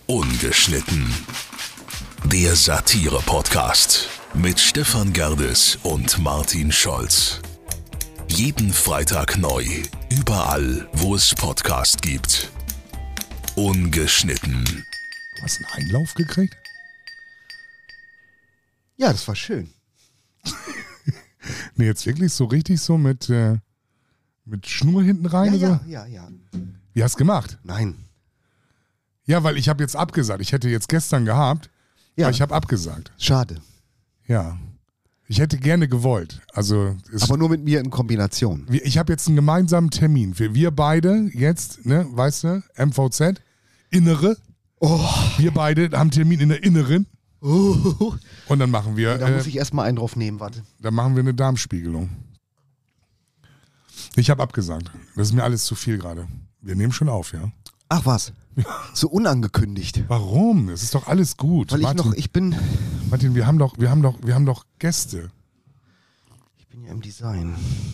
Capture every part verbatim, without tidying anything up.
Ungeschnitten. Der Satire-Podcast mit Stefan Gerdes und Martin Scholz. Jeden Freitag neu, überall, wo es Podcast gibt. Ungeschnitten. Du hast einen Einlauf gekriegt? Ja, das war schön. Nee, jetzt wirklich so richtig so mit, äh, mit Schnur hinten rein? Ja, oder? ja, ja, ja. Wie hast du gemacht? Nein. Ja, weil ich habe jetzt abgesagt. Ich hätte jetzt gestern gehabt, Ja. aber ich habe abgesagt. Schade. Ja. Ich hätte gerne gewollt. Also es, Aber nur mit mir in Kombination. wir- ich habe jetzt einen gemeinsamen Termin. Wir, wir beide jetzt, ne, weißt du, M V Z, Innere. Oh. Wir beide haben einen Termin in der Inneren. Oh. Und dann machen wir, Da äh, muss ich erstmal einen drauf nehmen, warte. dann machen wir eine Darmspiegelung. Ich habe abgesagt. Das ist mir alles zu viel gerade. Wir nehmen schon auf, ja. Ach was. So unangekündigt. Warum? Es ist doch alles gut. Weil ich Martin, noch, ich bin, Martin, wir haben doch, wir haben doch, wir haben doch Gäste. ich bin ja im Design.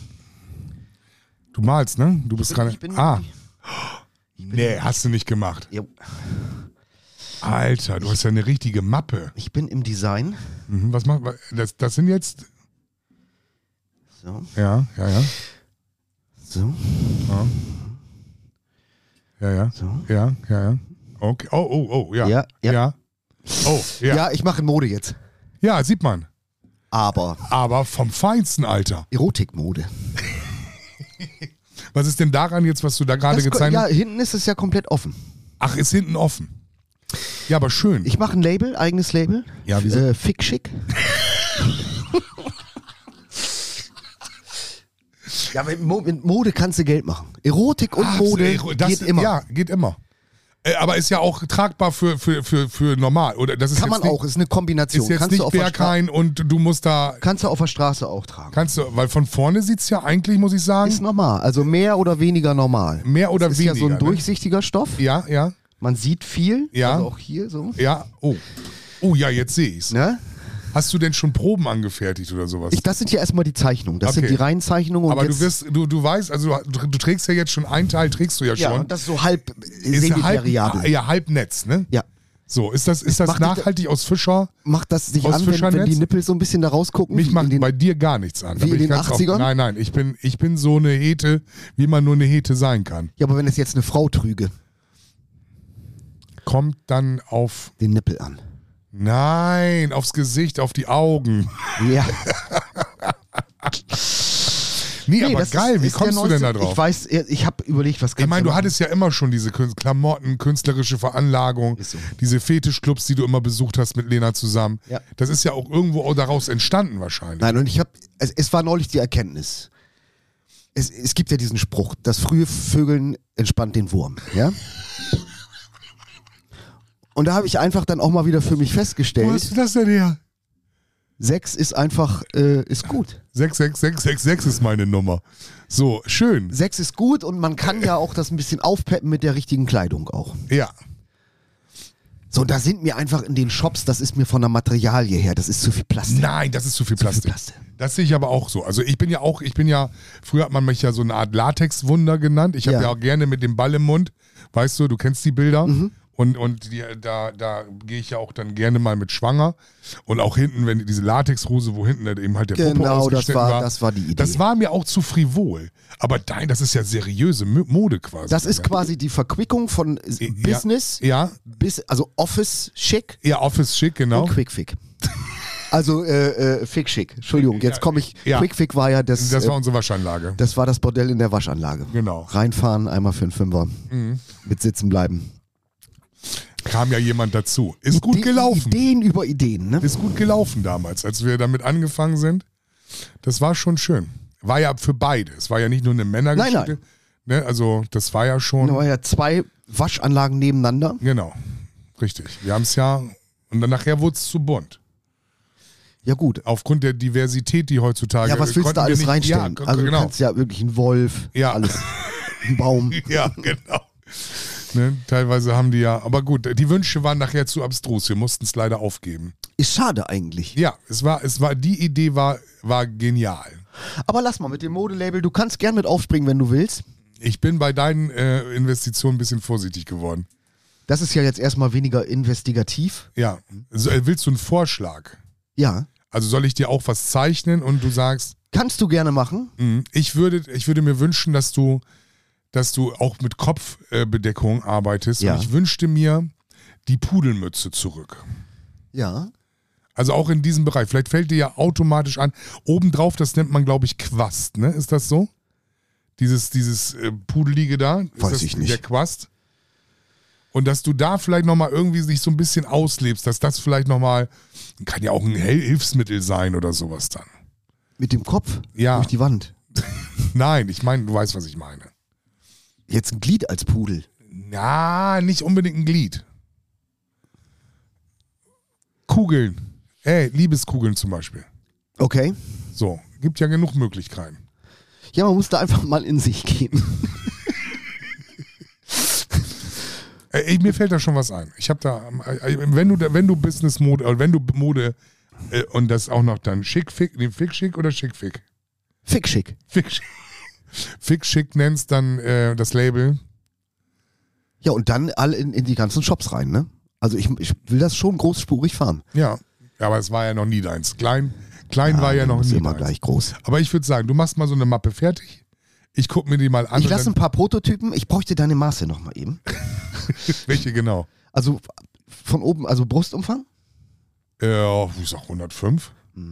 Du malst, ne? Du bist bin- gerade. ich bin- Ah, Ich bin, nee, hast du nicht gemacht. Jo. Alter, du hast ja eine richtige Mappe. Ich bin im Design. Mhm, was macht das? Das sind jetzt. So, Ja, ja, ja. so, Ja, ja, ja. so. Ja, ja, ja. Okay. Oh, oh, oh, ja. Ja, ja. Ja. Oh, ja. Ja, ich mache Mode jetzt. Ja, sieht man. Aber Aber vom Feinsten, Alter. Erotikmode. Was ist denn daran jetzt, was du da gerade Das- gezeichnet Ja, hast? hinten ist es ja komplett offen. Ach, ist hinten offen. Ja, aber schön. Ich mache ein Label, eigenes Label. Ja, wieso? Äh, Fick schick. Ja, mit Mo- mit Mode kannst du Geld machen. Erotik und Ach, Mode so, das- geht immer. Ja, geht immer. Äh, Aber ist ja auch tragbar für, für, für, für normal. Oder das ist Kann jetzt man nicht, auch, ist eine Kombination. Ist jetzt kannst, du nicht auf der Stra- Berghain und du musst da. kannst du auf der Straße auch tragen. Kannst du, weil von vorne sieht es ja eigentlich, muss ich sagen, Ist normal, also mehr oder weniger normal. mehr oder Es ist weniger. ja so ein ne? durchsichtiger Stoff. Ja, ja, Man sieht viel, Ja. also auch hier so. ja. Oh. Oh ja, jetzt sehe ich's. Ne? Hast du denn schon Proben angefertigt oder sowas? Ich, das sind ja erstmal die Zeichnungen. Das Okay. sind die reinen Zeichnungen. Und Aber jetzt, du wirst, du, du weißt, also du, du trägst ja jetzt schon einen Teil, trägst du ja ja, schon. und das ist so halb ist ja halb, semi-variabel. ja, halb Netz, ne? Ja. So, ist das, ist das macht nicht- nachhaltig aus Fischer? Macht das sich Aus an, wenn, wenn Fischernetz? die Nippel so ein bisschen da rausgucken? Mich wie macht in den, bei dir gar nichts an. Da wie bin in ich den ganz achtzigern? offen. Nein, nein, ich bin, ich bin so eine Hete, wie man nur eine Hete sein kann. Ja, aber wenn es jetzt eine Frau trüge, Kommt dann auf, den Nippel an. nein, aufs Gesicht, auf die Augen. Ja. Nee, aber das geil, ist, wie ist kommst der du denn da neueste- drauf? Ich weiß, ich habe überlegt, was kannst Ich meine, du machen? hattest ja immer schon diese Kün- Klamotten, künstlerische Veranlagung, Ist so. diese Fetischclubs, die du immer besucht hast mit Lena zusammen. Ja. Das ist ja auch irgendwo auch daraus entstanden wahrscheinlich. Nein, und ich habe, es, es war neulich die Erkenntnis. Es, es gibt ja diesen Spruch, das frühe Vögeln entspannt den Wurm, ja? Und da habe ich einfach dann auch mal wieder für mich Wo festgestellt, hast du das denn her? Sex ist einfach, äh, ist gut. sechs sechs sechs sechs sechs ist meine Nummer. So, schön. Sex ist gut und man kann ja auch das ein bisschen aufpeppen mit der richtigen Kleidung auch. Ja. So, da sind mir einfach in den Shops, das ist mir von der Materialie her, das ist zu viel Plastik. Nein, das ist zu viel Zu viel Plastik. Plastik. Das sehe ich aber auch so. Also ich bin ja auch, ich bin ja, früher hat man mich ja so eine Art Latexwunder genannt. Ich habe Ja. ja auch gerne mit dem Ball im Mund, weißt du, du kennst die Bilder. Mhm. Und, und die, da, da gehe ich ja auch dann gerne mal mit schwanger. Und auch hinten, wenn diese Latexhose, wo hinten dann eben halt der Popo Genau, das ausgeschnitten war, war. das war die Idee. Das war mir auch zu frivol. Aber nein, das ist ja seriöse Mo- Mode quasi. Das ist ja. quasi die Verquickung von Ja. Business, Ja, bis, also Office schick ja, Office schick, genau. und Quick Fick. Also äh, äh, Fick schick. Entschuldigung, jetzt komme ich. Ja. Quick Fick war ja das. Das war äh, unsere Waschanlage. das war das Bordell in der Waschanlage. Genau. Reinfahren, einmal für einen Fünfer. Mhm. Mit sitzen bleiben. Kam ja jemand dazu. Ist gut Die- gelaufen. Ideen über Ideen, ne? Ist gut gelaufen damals, als wir damit angefangen sind. Das war schon schön. War ja für beide. Es war ja nicht nur eine Männergeschichte. Nein, Ne, also das war ja schon. Da waren ja zwei Waschanlagen nebeneinander. Genau. Richtig. Wir haben es ja. Und dann nachher wurde es zu bunt. Ja gut. Aufgrund der Diversität, die heutzutage. Ja, was willst du konnten da wir alles nicht, reinstellen? Ja, also du genau. kannst ja wirklich einen Wolf, Ja. alles. Ein Baum. Ja, genau. Ne, teilweise haben die ja, aber gut, die Wünsche waren nachher zu abstrus, wir mussten es leider aufgeben. Ist schade eigentlich. Ja, es war, es war, die Idee war, war genial. Aber lass mal mit dem Modelabel, du kannst gern mit aufspringen, wenn du willst. Ich bin bei deinen äh, Investitionen ein bisschen vorsichtig geworden. Das ist ja jetzt erstmal weniger investigativ. Ja. So, äh, willst du einen Vorschlag? Ja. Also soll ich dir auch was zeichnen und du sagst, Kannst du gerne machen. mh, ich würde, ich würde mir wünschen, dass du, dass du auch mit Kopfbedeckung arbeitest. Ja. Und ich wünschte mir die Pudelmütze zurück. Ja. Also auch in diesem Bereich. Vielleicht fällt dir ja automatisch an. Obendrauf, das nennt man, glaube ich, Quast, ne? Ist das so? Dieses, dieses äh, Pudelige da? Ist Weiß das ich nicht. Der Quast? Und dass du da vielleicht nochmal irgendwie sich so ein bisschen auslebst, dass das vielleicht nochmal, kann ja auch ein Hilfsmittel sein oder sowas dann. Mit dem Kopf Ja. durch die Wand. Nein, ich meine, du weißt, was ich meine. Jetzt ein Glied als Pudel. Ja, nicht unbedingt ein Glied. Kugeln. Ey, Liebeskugeln zum Beispiel. Okay. So, gibt ja genug Möglichkeiten. Ja, man muss da einfach mal in sich gehen. Ey, mir fällt da schon was ein. Ich habe da, äh, wenn du, wenn du Business Mode, äh, wenn du Mode äh, und das auch noch dann schick, fick, nee, fick, schick oder schick, fick? Fick schick. Fick, schick, fick, schick nennst dann äh, das Label. Ja, und dann alle in, in die ganzen Shops rein, ne? Also ich, ich will das schon großspurig fahren. Ja, aber es war ja noch nie deins. Klein, klein war ja noch ist nie immer deins. gleich groß. Aber ich würde sagen, du machst mal so eine Mappe fertig. Ich gucke mir die mal an. Ich und lasse dann- ein paar Prototypen. Ich bräuchte deine Maße nochmal eben. Welche genau? Also von oben, also Brustumfang, Äh, ich sag hundertfünf.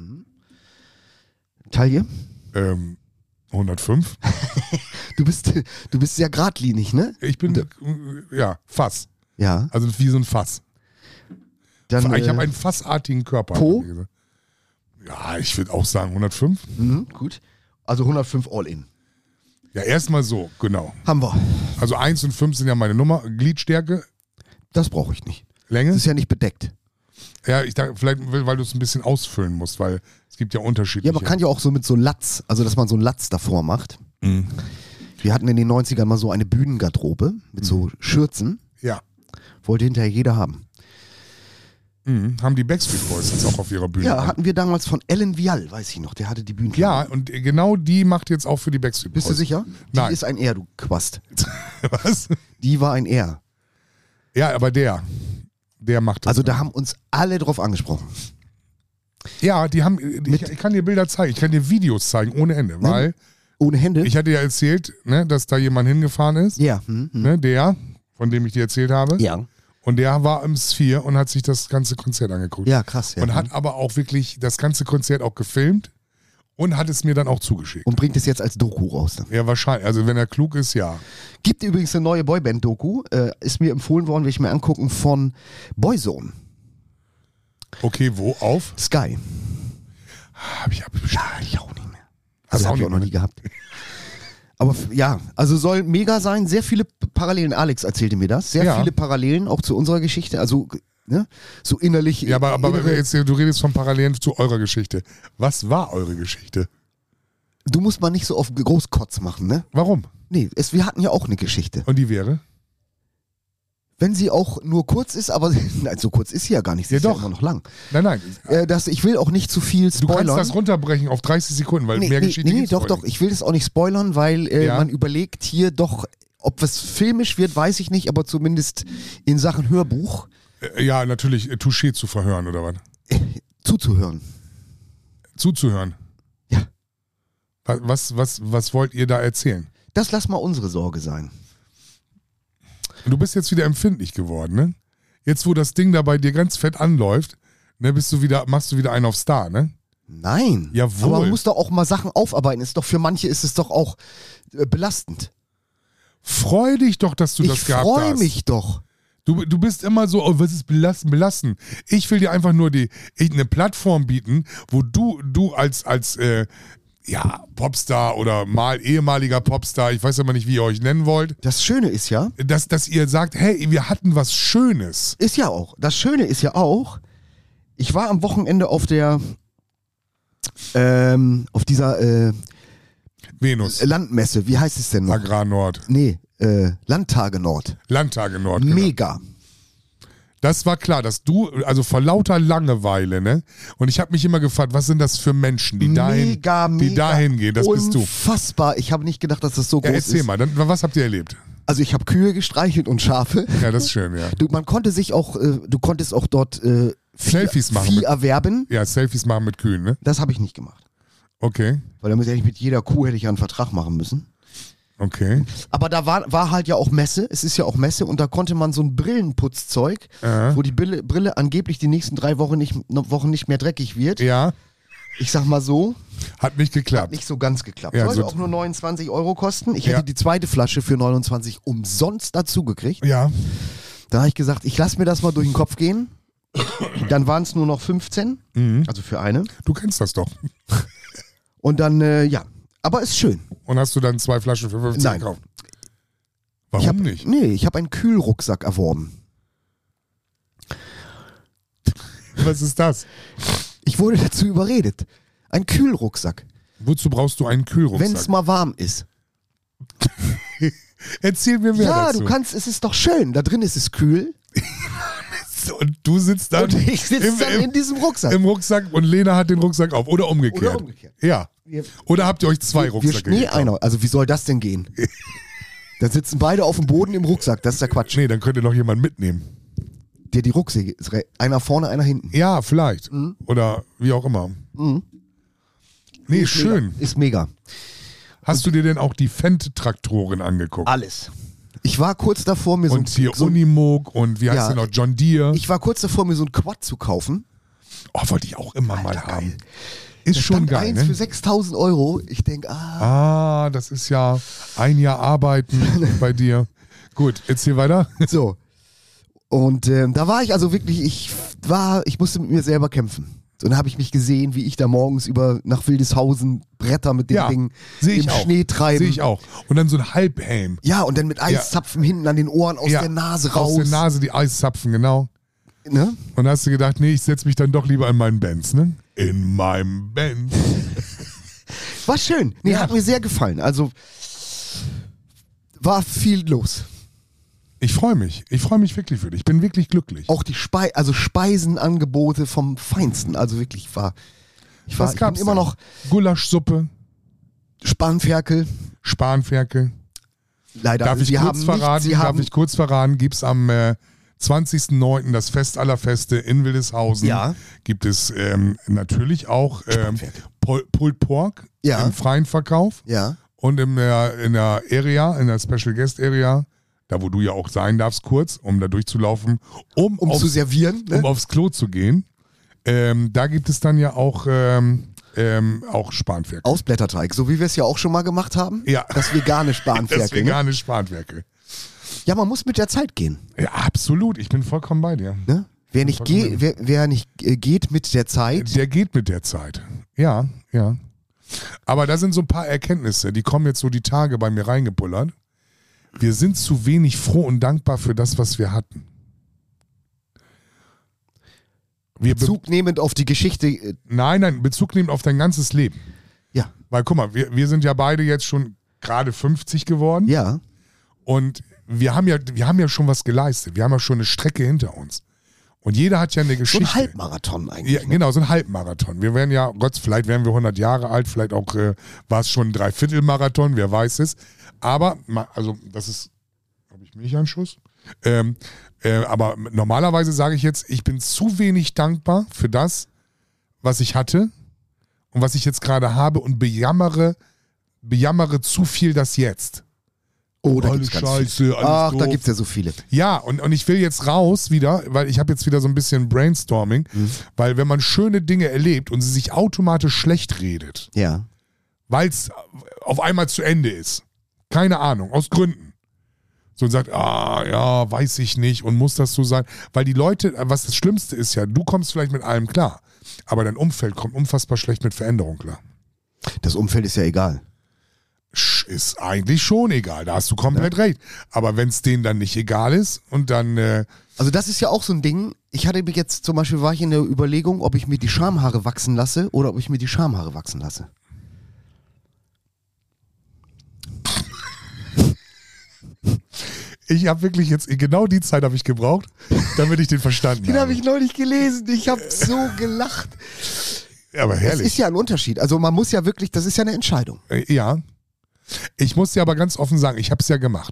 Taille. Ähm, hundertfünf. Du bist, du bist sehr geradlinig, ne? Ich bin, äh, ja, Fass. Ja. Also wie so ein Fass. Dann, ich habe äh, einen fassartigen Körper. Po? hat er gesagt. Ja, ich würde auch sagen hundertfünf. mhm, gut. Also hundertfünf All-In. Ja, erstmal so, genau. Haben wir. Also eins und fünf sind ja meine Nummer. Gliedstärke, Das brauche ich nicht. Länge. Das ist ja nicht bedeckt. Ja, ich dachte, vielleicht, weil du es ein bisschen ausfüllen musst, weil es gibt ja unterschiedliche. Ja, man kann ja auch so mit so Latz, also dass man so einen Latz davor macht. Mhm. Wir hatten in den neunzigern mal so eine Bühnengarderobe mit so Schürzen. Ja. Wollte hinterher jeder haben. Mhm. Haben die Backstreet Boys jetzt auch auf ihrer Bühne. Ja, hatten wir damals von Ellen Vial, weiß ich noch, der hatte die Bühne. Ja, und genau die macht jetzt auch für die Backstreet Boys. Bist du sicher? Die Nein. ist ein R, du Quast. Was? Die war ein R. Ja, aber der. Der macht das. Also da haben uns alle drauf angesprochen. Ja, die haben. Ich, ich kann dir Bilder zeigen, ich kann dir Videos zeigen, ohne Ende. Weil Ohne Hände? ich hatte ja erzählt, ne, dass da jemand hingefahren ist. ja. Hm, hm. Ne, der, von dem ich dir erzählt habe. Ja. Und der war im Sphere und hat sich das ganze Konzert angeguckt. Ja, krass. Ja. Und hat aber auch wirklich das ganze Konzert auch gefilmt und hat es mir dann auch zugeschickt. Und bringt es jetzt als Doku raus. Dann. Ja, wahrscheinlich. Also wenn er klug ist, ja. Gibt übrigens eine neue Boyband-Doku. Äh, ist mir empfohlen worden, will ich mir angucken, von Boyzone. Okay, wo? Auf? Sky. Hab ich abgeschrieben. Ja, ich auch nicht mehr. Hast Also du habe auch ich auch noch nicht nie gehabt. Aber f- ja, also soll mega sein. Sehr viele P- Parallelen. Alex erzählte mir das. Sehr Ja. viele Parallelen auch zu unserer Geschichte. Also ne, so innerlich. Ja, aber, aber innere- jetzt, du redest von Parallelen zu eurer Geschichte. Was war eure Geschichte? Du musst mal nicht so auf Großkotz machen, ne? Warum? Nee, es, wir hatten ja auch eine Geschichte. Und die wäre? Wenn sie auch nur kurz ist, aber nein, so kurz ist sie ja gar nicht. Sie Ja, ist doch. ja immer noch lang. Nein, nein. Äh, das, ich will auch nicht zu viel Du kannst spoilern. das runterbrechen auf dreißig Sekunden, weil nee, mehr nee, Geschichte nee, gibt's doch, heute doch. nicht. Ich will das auch nicht spoilern, weil äh, Ja. man überlegt hier doch, ob es filmisch wird, weiß ich nicht, aber zumindest in Sachen Hörbuch Äh, Ja, natürlich, äh, Touché zu verhören oder was? äh, zuzuhören. Zuzuhören. Ja. Was, was, was, was wollt ihr da erzählen? Das lass mal unsere Sorge sein. Du bist jetzt wieder empfindlich geworden, ne? Jetzt, wo das Ding da bei dir ganz fett anläuft, ne, bist du wieder, machst du wieder einen auf Star, ne? Nein. Jawohl. Aber man muss doch auch mal Sachen aufarbeiten. Ist doch für manche ist es doch auch äh, belastend. Freu dich doch, dass du Ich das gehabt hast. freue mich doch. Du, du bist immer so, oh, was ist belasten, belasten. Ich will dir einfach nur die, ich, eine Plattform bieten, wo du, du als, als äh, ja, Popstar oder mal ehemaliger Popstar, ich weiß aber nicht, wie ihr euch nennen wollt, Das Schöne ist ja, dass, dass ihr sagt, hey, wir hatten was Schönes. ist ja auch, das Schöne ist ja auch, ich war am Wochenende auf der, ähm, auf dieser äh, Venus, Landmesse, wie heißt es denn noch? Agrar Nord, Nee, äh, Landtage Nord. Landtage Nord. genau. Mega. Das war klar, dass du, also vor lauter Langeweile, ne? Und ich habe mich immer gefragt, was sind das für Menschen, die dahin, mega, mega. die dahin gehen? Das bist du. Unfassbar. Ich habe nicht gedacht, dass das so Ja, groß erzähl ist. mal, dann, was habt ihr erlebt? Also ich habe Kühe gestreichelt und Schafe. Ja, das ist schön, ja. Du, man konnte sich auch, äh, du konntest auch dort äh, Vieh, Selfies machen Vieh mit- erwerben. Ja, Selfies machen mit Kühen, ne? Das habe ich nicht gemacht. Okay, Weil damit hätte ich mit jeder Kuh hätte ich ja einen Vertrag machen müssen. okay. Aber da war, war halt ja auch Messe, es ist ja auch Messe und da konnte man so ein Brillenputzzeug, Äh. wo die Brille, Brille angeblich die nächsten drei Wochen nicht, Wochen nicht mehr dreckig wird. Ja, Ich sag mal so, hat nicht hat geklappt. nicht so ganz geklappt. Ja, Sollte so- auch nur neunundzwanzig Euro kosten. Ich Ja. hätte die zweite Flasche für neunundzwanzig umsonst dazu gekriegt. Ja, Da habe ich gesagt, ich lasse mir das mal durch den Kopf gehen. Dann waren es nur noch fünfzehn, mhm. also für eine. du kennst das doch. Und dann, äh, ja, aber ist schön. Und hast du dann zwei Flaschen für fünfzehn Nein. gekauft? Ich Warum hab, nicht? Nee, ich habe einen Kühlrucksack erworben. Was ist das? Ich wurde dazu überredet. Ein Kühlrucksack, Wozu brauchst du einen Kühlrucksack? wenn es mal warm ist. Erzähl mir mehr Ja, dazu. du kannst, es ist doch schön. Da drin ist es kühl. Und du sitzt dann, Und ich sitze im, dann im, in diesem Rucksack. im Rucksack und Lena hat den Rucksack auf. Oder umgekehrt. Oder umgekehrt. Ja. Wir- Oder habt ihr euch zwei wir, Rucksäcke nee, gekauft? einer. Also wie soll das denn gehen? Da sitzen beide auf dem Boden im Rucksack. Das ist der Quatsch. Nee, dann könnt ihr noch jemanden mitnehmen. Der die Rucksäcke, einer vorne, einer hinten. Ja, vielleicht. Mhm. Oder wie auch immer. Nee, Ist schön. Mega. Ist mega. Hast du dir denn auch die Fendt-Traktoren angeguckt? Alles. Ich war kurz davor, mir so Und hier so ein, Unimog und wie heißt Ja. der noch? John Deere. ich war kurz davor, mir so ein Quad zu kaufen. Oh, wollte ich auch immer mal Alter, haben. geil. Ist Da schon stand geil, eins ne? für sechstausend Euro. Ich denke, ah. Ah, das ist ja ein Jahr Arbeiten bei dir. Gut, erzähl weiter. So. Und ähm, da war ich also wirklich, ich war, ich musste mit mir selber kämpfen. Und dann habe ich mich gesehen, wie ich da morgens über nach Wildeshausen Bretter mit dem Ja, Ding sehe ich im auch. Schnee treiben. Sehe ich auch. Und dann so ein Halbhelm. Ja, und dann mit Eiszapfen hinten an den Ohren aus Ja, der Nase raus. Aus der Nase die Eiszapfen, genau. Ne? Und da hast du gedacht, nee, ich setze mich dann doch lieber in meinen Benz, ne? In meinem Benz. War schön. Nee, Ja. hat mir sehr gefallen. Also war viel los. Ich freue mich. Ich freue mich wirklich für dich. Ich bin wirklich glücklich. Auch die Spei also Speisenangebote vom Feinsten. Also wirklich war. Ich war Was ich bin gab's immer denn? noch Gulaschsuppe, Spanferkel. Spanferkel. Leider. Darf ich sie kurz haben verraten? Nicht, sie darf haben, ich kurz verraten? Gibt es am äh, zwanzigsten neunten das Fest aller Feste in Wildeshausen. Ja. Gibt es ähm, natürlich auch ähm, Spanferkel. Pul- Pulled Pork Ja. im freien Verkauf Ja. und in der, in der Area, in der Special Guest Area, da wo du ja auch sein darfst, kurz, um da durchzulaufen, um, Um aufs, zu servieren. Ne? um aufs Klo zu gehen. Ähm, da gibt es dann ja auch, ähm, ähm, auch Spanferkel. Aus Blätterteig, so wie wir es ja auch schon mal gemacht haben. Ja. Das vegane Das Spanferkel. ne? vegane Spanferkel. Ja, man muss mit der Zeit gehen. Ja, absolut. Ich bin vollkommen bei dir. Ne? Wer, nicht Vollkommen. ge wer, wer nicht äh, geht mit der Zeit, Der geht mit der Zeit. Ja, ja. Aber da sind so ein paar Erkenntnisse, die kommen jetzt so die Tage bei mir reingepullert. Wir sind zu wenig froh und dankbar für das, was wir hatten. Wir Be Bezug nehmend auf die Geschichte. äh, nein, nein, Bezug nehmen auf dein ganzes Leben. Ja, Weil guck mal, wir, wir sind ja beide jetzt schon gerade fünfzig geworden ja. und wir haben, ja, wir haben ja schon was geleistet. Wir haben ja schon eine Strecke hinter uns. Und jeder hat ja eine So Geschichte. ein Halbmarathon eigentlich. Ja, ne? genau, so ein Halbmarathon. Wir werden ja, Gott, vielleicht werden wir hundert Jahre alt, vielleicht auch äh, war es schon ein Dreiviertelmarathon, wer weiß es. Aber, ma- also das ist, habe ich Milchanschuss? Ähm, äh, aber normalerweise sage ich jetzt, ich bin zu wenig dankbar für das, was ich hatte und was ich jetzt gerade habe und bejammere, bejammere zu viel das Jetzt. Oh, da Alles gibt's ganz Scheiße, viele. alles Ach, da doof. gibt's ja so viele. Ja, und, und ich will jetzt raus wieder, weil ich habe jetzt wieder so ein bisschen Brainstorming, Mhm. weil wenn man schöne Dinge erlebt und sie sich automatisch schlecht redet, Ja. weil es auf einmal zu Ende ist, keine Ahnung, aus Gründen, so und sagt, ah, ja, weiß ich nicht und muss das so sein, weil die Leute, was das Schlimmste ist ja, du kommst vielleicht mit allem klar, aber dein Umfeld kommt unfassbar schlecht mit Veränderung klar. Das Umfeld ist ja egal. Sch- Ist eigentlich schon egal, da hast du komplett recht. Aber wenn es denen dann nicht egal ist und dann, äh, Also das ist ja auch so ein Ding. Ich hatte mir jetzt zum Beispiel, war ich in der Überlegung, ob ich mir die Schamhaare wachsen lasse oder ob ich mir die Schamhaare wachsen lasse. ich habe wirklich jetzt, genau die Zeit habe ich gebraucht, damit ich den verstanden Den habe. habe ich neulich gelesen. Ich habe so gelacht. Aber Es herrlich. ist ja ein Unterschied. Also man muss ja wirklich, das ist ja eine Entscheidung. Äh, Ja. Ich muss dir aber ganz offen sagen, ich habe es ja gemacht.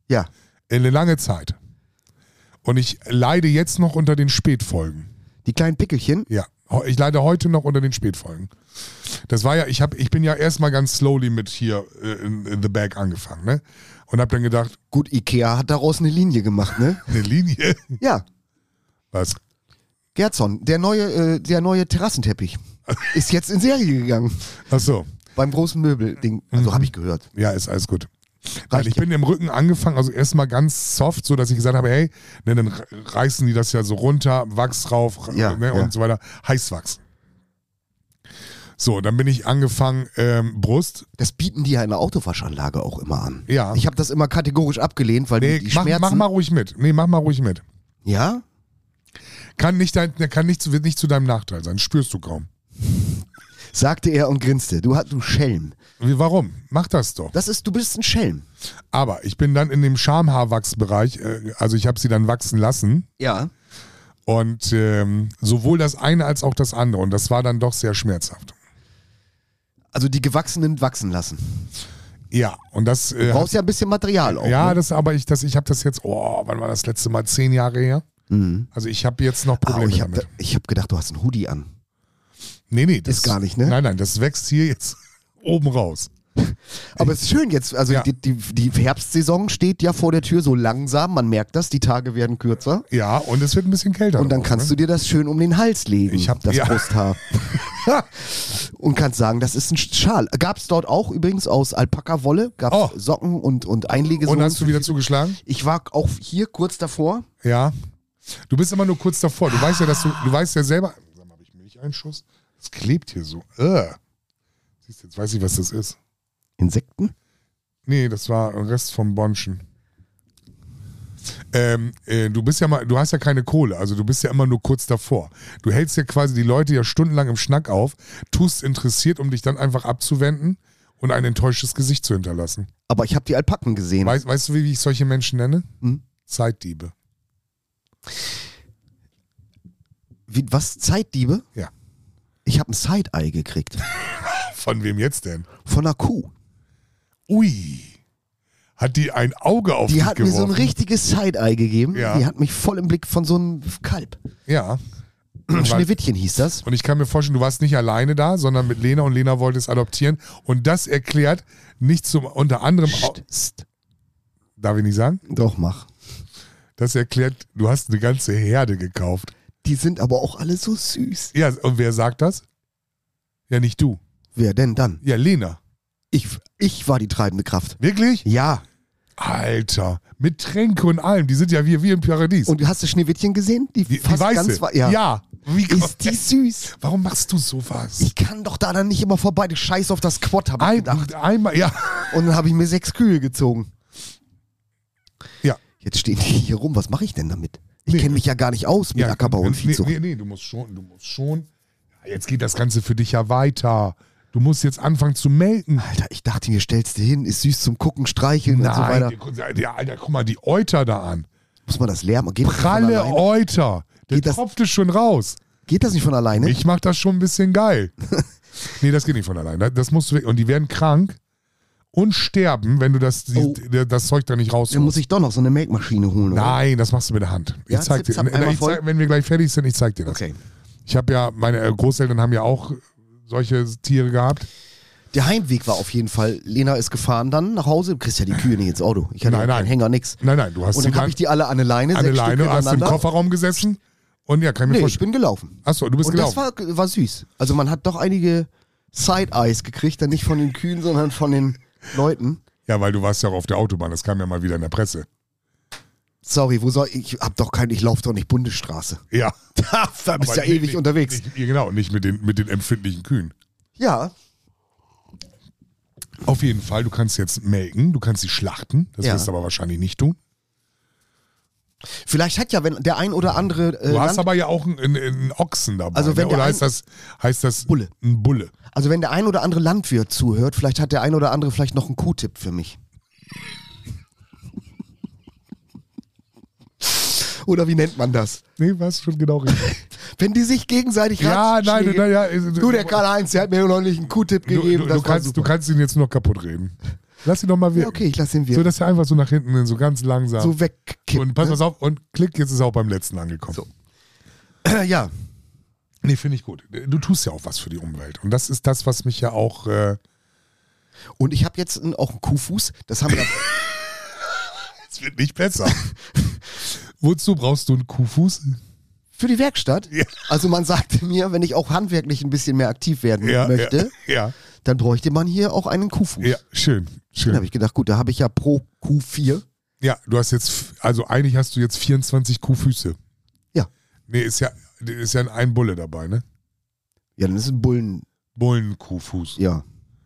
Ja. Eine lange Zeit. Und ich leide jetzt noch unter den Spätfolgen. Die kleinen Pickelchen? Ja, ich leide heute noch unter den Spätfolgen. Das war ja, ich, hab, ich bin ja erstmal ganz slowly mit hier äh, in, in the bag angefangen, ne? Und hab dann gedacht, Gut, Ikea hat daraus eine Linie gemacht, ne? eine Linie? Ja. Was? Gerson, der neue, äh, der neue Terrassenteppich ist jetzt in Serie gegangen. Ach so. Beim großen Möbelding. Also habe ich gehört. Ja, ist alles gut. Nein, Reicht ich ja. bin im Rücken angefangen, also erstmal ganz soft, so dass ich gesagt habe, hey, ne, dann reißen die das ja so runter, Wachs drauf Ja, ne, ja. und so weiter, Heißwachs. So, dann bin ich angefangen, ähm, Brust. Das bieten die ja in der Autowaschanlage auch immer an. Ja. Ich habe das immer kategorisch abgelehnt, weil Nee, die, die mach, Schmerzen... mach mal ruhig mit. Nee, mach mal ruhig mit. Ja? Kann nicht, dein, kann nicht, zu- wird nicht zu deinem Nachteil sein, spürst du kaum. Sagte er und grinste. Du, du Schelm. Wie, warum? Mach das doch. Das ist, du bist ein Schelm. Aber ich bin dann in dem Schamhaarwachsbereich, äh, also ich habe sie dann wachsen lassen. Ja. Und ähm, sowohl das eine als auch das andere. Und das war dann doch sehr schmerzhaft. Also die Gewachsenen wachsen lassen. Ja, und das. Du Äh, brauchst ja ein bisschen Material auch. ja, ne? das aber ich, das, ich habe das jetzt, oh, wann war das letzte Mal? Zehn Jahre her? Mhm. Also ich habe jetzt noch Ah, Probleme ich habe damit. hab gedacht, du hast einen Hoodie an. Nee, nee, das Ist gar nicht, ne? Nein, nein, das wächst hier jetzt oben raus. Aber es ist schön jetzt, also Ja. die, die, die Herbstsaison steht ja vor der Tür so langsam, man merkt das, die Tage werden kürzer. Ja, und es wird ein bisschen kälter. Und dann drauf, kannst ne? du dir das schön um den Hals legen, Ich hab- das ja. Brusthaar. Und kannst sagen, das ist ein Schal. Gab es dort auch übrigens aus Alpaka-Wolle, gab es Oh. Socken und, und Einlegesohlen. Und hast du wieder zugeschlagen? Ich war auch hier kurz davor. Ja. Du bist immer nur kurz davor. Du weißt ja, dass du, du weißt ja selber. Sag mal, habe ich Milcheinschuss? Das klebt hier so. Äh. Siehst du, jetzt weiß ich, was das ist. Insekten? Nee, das war ein Rest vom Bonschen. Ähm, äh, du bist ja mal, du hast ja keine Kohle, also du bist ja immer nur kurz davor. Du hältst ja quasi die Leute ja stundenlang im Schnack auf, tust interessiert, um dich dann einfach abzuwenden und ein enttäuschtes Gesicht zu hinterlassen. Aber ich habe die Alpaken gesehen. Weißt, weißt du, wie ich solche Menschen nenne? Hm? Zeitdiebe. Wie, was? Zeitdiebe? Ja. Ich habe ein Side-Eye gekriegt. Von wem jetzt denn? Von einer Kuh. Ui. Hat die ein Auge auf Die dich hat mir geworfen? so ein richtiges Side-Eye gegeben. Ja. Die hat mich voll im Blick von so einem Kalb. Ja. Und, weil, Schneewittchen hieß das. und ich kann mir vorstellen, du warst nicht alleine da, sondern mit Lena und Lena wollte es adoptieren. Und das erklärt nicht zum, unter anderem, au- Psst, psst. darf ich nicht sagen? Doch, mach. Das erklärt, du hast eine ganze Herde gekauft. Die sind aber auch alle so süß. Ja, und wer sagt das? Ja, nicht du. Wer denn dann? Ja, Lena. Ich, ich war die treibende Kraft. Wirklich? Ja. Alter, mit Tränke und allem. Die sind ja wie, wie im Paradies. Und hast du Schneewittchen gesehen? Die, die, die fast weiße. ganz wa- ja. ja. Wie Ist die süß? Warum machst du sowas? Ich kann doch da dann nicht immer vorbei. Die Scheiß auf das Quad, hab ich Ein, gedacht. einmal, ja. Und dann habe ich mir sechs Kühe gezogen. Ja. Jetzt stehen die hier rum. Was mache ich denn damit? Ich Nee. kenne mich ja gar nicht aus mit ja, Ackerbau und nee, Viehzucht. nee, nee, du musst schon, du musst schon. Ja, jetzt geht das Ganze für dich ja weiter. Du musst jetzt anfangen zu melken. Alter, ich dachte mir, stellst du hin, ist süß zum Gucken, streicheln und so weiter. Nein, die, Alter, guck mal die Euter da an. Muss man das lernen? Geht das nicht von Pralle alleine? Euter. Der Geht das- tropft es schon raus. Geht das nicht von alleine? Ich mach das schon ein bisschen geil. Nee, das geht nicht von allein. Das musst du, und die werden krank und sterben, wenn du das, Oh. die, das Zeug da nicht Dann muss rausholst. ich doch noch so eine Melkmaschine holen, oder? Nein, das machst du mit der Hand. Ich Ja, zeig dir. zip, zap, einmal Ich voll. zeig, wenn wir gleich fertig sind, ich zeig dir das. Okay. Ich habe ja, meine Großeltern haben ja auch solche Tiere gehabt. Der Heimweg war auf jeden Fall, Lena ist gefahren dann nach Hause, du kriegst ja die Kühe nicht ins Auto. Ich hatte Nein, ja keinen nein. Hänger, nix. Nein, nein, du hast Und sie dann habe dann ich die alle an eine Leine, an der sechs Stück Leine, hast im hintereinander. Kofferraum gesessen und ja, kann ich mir Nee, ich vorstellen. bin gelaufen. Achso, du bist Und gelaufen. das war, war süß. Also man hat doch einige Side-Eyes gekriegt, dann nicht von den Kühen, sondern von den Leuten. Ja, weil du warst ja auch auf der Autobahn, das kam ja mal wieder in der Presse. Sorry, wo soll ich? Ich hab doch kein, ich laufe doch nicht Bundesstraße. Ja. Da bist Aber ja nicht- ewig nicht, unterwegs. Nicht, genau, nicht mit den, mit den empfindlichen Kühen. Ja, Auf jeden Fall, du kannst jetzt melken, du kannst sie schlachten, das Ja. wirst du aber wahrscheinlich nicht tun. vielleicht hat ja, wenn der ein oder andere äh, Du hast Land, aber ja auch einen, einen, einen Ochsen dabei. Also wenn ne? Oder der heißt ein- das, heißt das Bulle. ein Bulle? also wenn der ein oder andere Landwirt zuhört, vielleicht hat der ein oder andere vielleicht noch einen Q-Tipp für mich. Oder wie nennt man das? Nee, was schon genau richtig. Wenn die sich gegenseitig ja, nein, Ratschläge- nein, ja. Du, der Karl-Heinz, der hat mir noch nicht einen Q-Tipp Du, gegeben. du, das du, war kannst, super. du kannst ihn jetzt nur kaputt reden. Lass ihn doch mal wirken. Ja, okay, ich lass ihn So, wirken. dass er einfach so nach hinten, so ganz langsam. So wegkippt. und pass ne? mal auf, und klick, jetzt ist er auch beim letzten angekommen. So. Ja, Nee, finde ich gut. Du tust ja auch was für die Umwelt. Und das ist das, was mich ja auch. Äh, und ich habe jetzt ein, auch einen Kuhfuß. Das haben wir. Es wird nicht besser. Wozu brauchst du einen Kuhfuß? Für die Werkstatt. Ja. Also man sagte mir, wenn ich auch handwerklich ein bisschen mehr aktiv werden Ja, möchte, ja, ja, dann bräuchte man hier auch einen Kuhfuß. ja, schön, Dann schön. habe ich gedacht, gut, da habe ich ja pro Kuh vier. Ja, du hast jetzt, also eigentlich hast du jetzt vierundzwanzig Kuhfüße. Ja. Nee, ist ja, ist ja ein Bulle dabei, ne? Ja, dann ist ein Bullen. Bullenkuhfuß. Ja.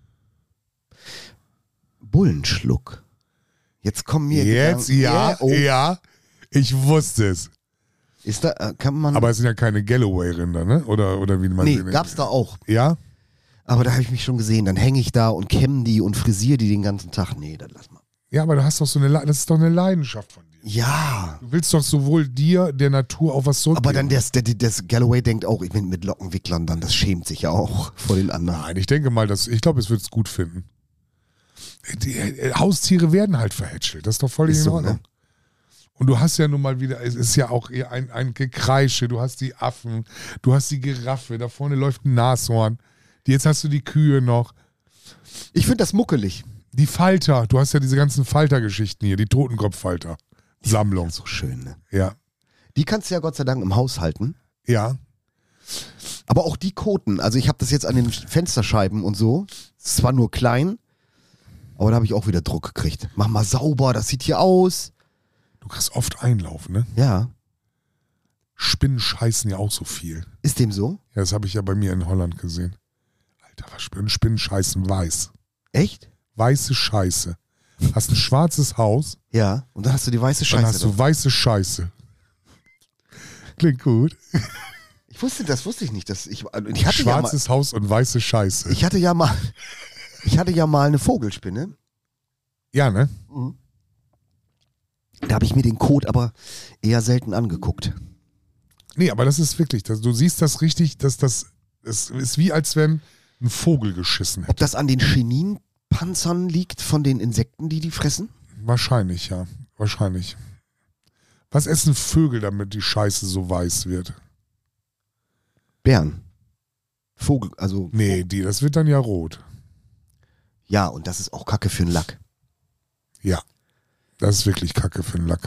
Bullenschluck. Jetzt kommen mir Jetzt, Gedanken. ja, oh. ja, ich wusste es. Ist da, äh, kann man. Aber es sind ja keine Galloway-Rinder, ne? Oder, oder wie man nee, sie nennt. gab's da auch. Ja? Aber da habe ich mich schon gesehen. Dann hänge ich da und kämme die und frisiere die den ganzen Tag. Nee, dann lass mal. Ja, aber du hast doch so eine, Le- das ist doch eine Leidenschaft von dir. Ja. Du willst doch sowohl dir, der Natur auch was zurückgeben. Aber dann das, der, das Galloway denkt auch, ich bin mit Lockenwicklern dann, das schämt sich ja auch vor den anderen. Nein, ich denke mal, dass, ich glaube, es wird es gut finden. Die, äh, Haustiere werden halt verhätschelt. Das ist doch völlig Ist in so, Ordnung. ne? Und du hast ja nun mal wieder, es ist ja auch eher ein, ein Gekreische, du hast die Affen, du hast die Giraffe, da vorne läuft ein Nashorn, jetzt hast du die Kühe noch, Ich finde das muckelig. die Falter, du hast ja diese ganzen Faltergeschichten hier, die Totenkopffalter. Sammlung. So schön, ne? Ja. Die kannst du ja Gott sei Dank im Haus halten. Ja. Aber auch die Koten, also ich habe das jetzt an den Fensterscheiben und so. Ist zwar nur klein, aber da habe ich auch wieder Druck gekriegt. Mach mal sauber, das sieht hier aus. Du kriegst oft Einlauf, ne? Ja, Spinnen scheißen ja auch so viel. ist dem so? Ja, das habe ich ja bei mir in Holland gesehen. Alter, was Spinnen, Spinnen scheißen weiß. Echt? Weiße Scheiße. Hast ein schwarzes Haus, Ja. Und dann hast du die weiße dann Scheiße. hast du drauf. weiße Scheiße. Klingt gut. Ich wusste, das wusste ich nicht. Dass ich, ich, hatte ja mal, Schwarzes Haus und weiße Scheiße. ich hatte ja mal, ich hatte ja mal eine Vogelspinne. ja, ne? Da habe ich mir den Kot aber eher selten angeguckt. Nee, aber das ist wirklich, das, du siehst das richtig, dass das, es ist wie als wenn ein Vogel geschissen Ob hätte. das an den Cheninpanzern liegt von den Insekten, die die fressen? Wahrscheinlich, ja. Wahrscheinlich. Was essen Vögel, damit die Scheiße so weiß wird? Bären. Vogel, also. Nee, die, das wird dann ja rot. Ja, und das ist auch Kacke für den Lack. Ja. Das ist wirklich Kacke für den Lack.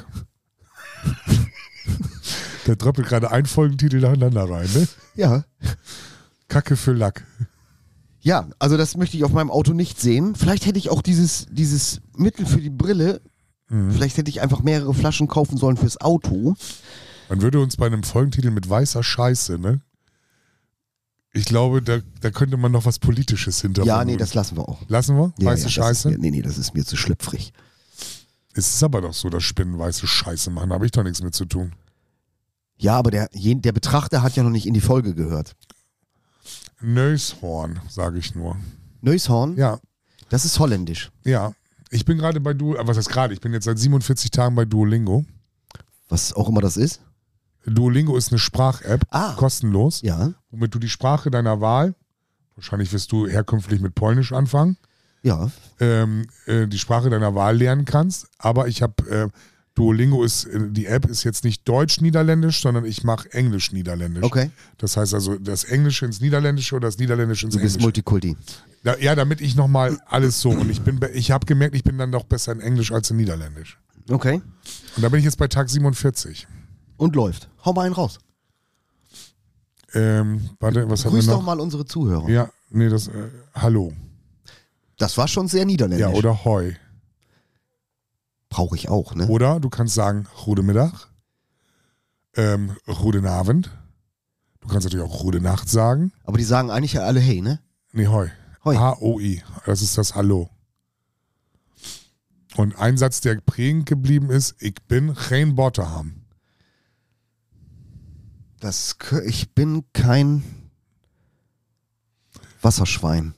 Der droppelt gerade einen Folgentitel nacheinander rein, ne? Ja. Kacke für Lack. Ja, also das möchte ich auf meinem Auto nicht sehen. Vielleicht hätte ich auch dieses, dieses Mittel für die Brille, Mhm. vielleicht hätte ich einfach mehrere Flaschen kaufen sollen fürs Auto. Man würde uns bei einem Folgentitel mit weißer Scheiße, ne? Ich glaube, da, da könnte man noch was Politisches hinter Ja, vermuten. nee, das lassen wir auch. Lassen wir? Ja, Weiße ja, das Scheiße? Ist mir, nee, nee, das ist mir zu schlüpfrig. Es ist aber doch so, dass Spinnen weiße Scheiße machen. Da habe ich doch nichts mit zu tun. Ja, aber der, jen- der Betrachter hat ja noch nicht in die Folge gehört. Nöshorn, sage ich nur. Neushorn, Ja, das ist holländisch. ja. Ich bin gerade bei Duolingo, was heißt gerade? Ich bin jetzt seit siebenundvierzig Tagen bei Duolingo. Was auch immer das ist. Duolingo ist eine Sprach-App, Ah. kostenlos, Ja, womit du die Sprache deiner Wahl, wahrscheinlich wirst du herkünftig mit Polnisch anfangen, ja. ähm, äh, die Sprache deiner Wahl lernen kannst. Aber ich habe, äh, Duolingo ist, äh, die App ist jetzt nicht Deutsch-Niederländisch, sondern ich mache Englisch-Niederländisch. Okay. Das heißt also das Englische ins Niederländische oder das Niederländische ins Du bist Englische. Multikulti. Da, ja, damit ich nochmal alles so. Und ich bin, be- ich habe gemerkt, ich bin dann doch besser in Englisch als in Niederländisch. Okay. Und da bin ich jetzt bei Tag siebenundvierzig. Und läuft. Hau mal einen raus. Ähm, warte, was haben wir Grüß noch? doch mal unsere Zuhörer. Ja, nee, das, äh, hallo. Das war schon sehr niederländisch. Ja, oder Hoi. Brauche ich auch, ne? Oder du kannst sagen, Goedemiddag, ähm, Guten Abend. Du kannst natürlich auch Gute Nacht sagen. Aber die sagen eigentlich ja alle hey, ne? Nee, Hoi. Hoi. H O I. Das ist das Hallo. Und ein Satz, der prägend geblieben ist, ich bin geen Boterham. Das, k- ich bin kein Wasserschwein.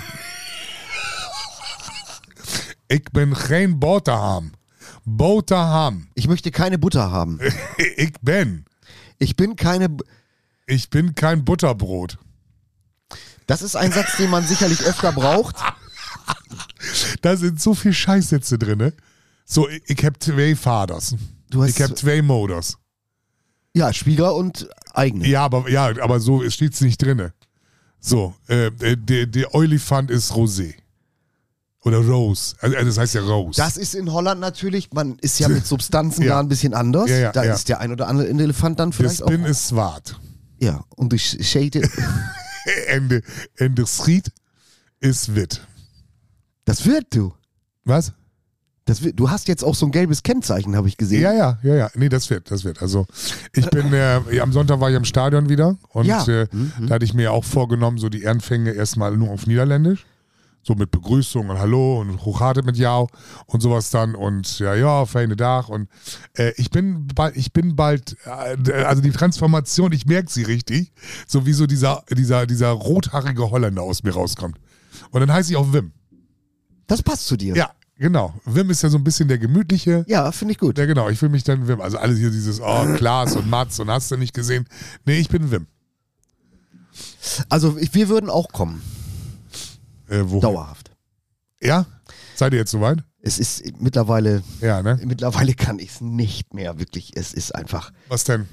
Ich bin geen Boterham. Boterham. Ich möchte keine Butter haben. Ich bin. Ich bin keine. B- Ich bin kein Butterbrot. Das ist ein Satz, den man sicherlich öfter braucht. Da sind so viel Scheißsätze drin, ne? So, ich, ich hab zwei Vaters. Du hast Ich hab zwei Moders. ja, Schwieger und eigene. Ja, aber, ja, aber so steht's nicht drin. So, äh, der, der Olifant ist Rosé. Oder Rose. Also, das heißt ja Rose. Das ist in Holland natürlich, man ist ja mit Substanzen Ja. da ein bisschen anders. Ja, ja, da ja. ist der ein oder andere Elefant dann der vielleicht Spin auch. ist Swart. Ja, und die Schäde, Ende, Ende Schried ist Witt. das wird du. Was? Das wird, du hast jetzt auch so ein gelbes Kennzeichen, habe ich gesehen. Ja, ja, ja, ja. Nee, das wird, das wird. Also ich bin, äh, am Sonntag war ich im Stadion wieder und Ja. äh, Mhm. da hatte ich mir auch vorgenommen, so die Ehrenfänge erstmal nur auf Niederländisch. So mit Begrüßung und Hallo und Hochharte mit Jau und sowas dann und ja, ja, feine Tag und äh, ich bin bald, ich bin bald, äh, also die Transformation, ich merke sie richtig, so wie so dieser, dieser, dieser rothaarige Holländer aus mir rauskommt. Und dann heiße ich auch Wim. Das passt zu dir. Ja, genau. Wim ist ja so ein bisschen der gemütliche. Ja, finde ich gut. Ja, genau, ich will mich dann Wim. Also alles hier dieses, oh, Klaas und Mats und hast du nicht gesehen. Nee, ich bin Wim. Also ich, wir würden auch kommen. Äh, wo? Dauerhaft. Ja? Seid ihr jetzt soweit? Es ist mittlerweile, Ja, ne? mittlerweile kann ich es nicht mehr, wirklich. Es ist einfach Was denn?